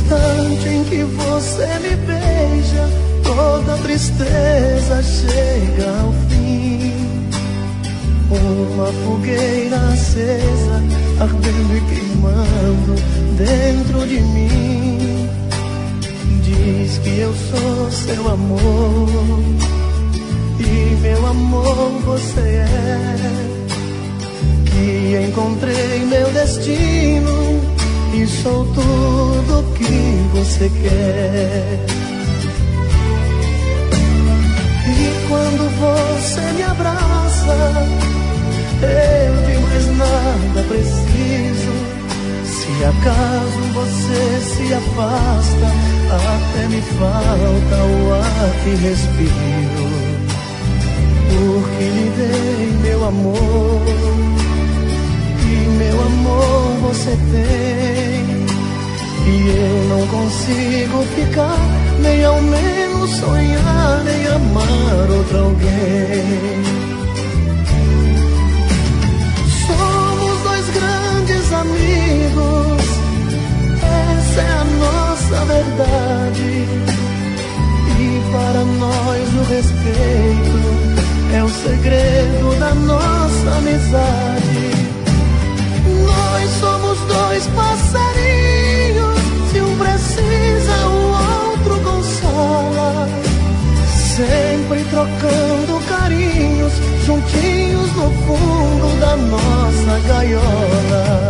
instante em que você me beija, toda tristeza chega ao fim. Uma fogueira acesa, ardendo e queimando dentro de mim. Diz que eu sou seu amor, e meu amor você é. Que encontrei meu destino e sou tudo que você quer. E quando você me abraça, eu de mais nada preciso. Se acaso você se afasta, até me falta o ar que respiro. Porque lhe dei meu amor, e meu amor você tem. E eu não consigo ficar, nem ao menos sonhar, nem amar outro alguém. Somos dois grandes amigos, essa é a nossa verdade. E para nós o respeito é o segredo da nossa amizade. Nós somos dois passarinhos, se um precisa o outro consola, sempre trocando carinhos, juntinhos no fundo da nossa gaiola.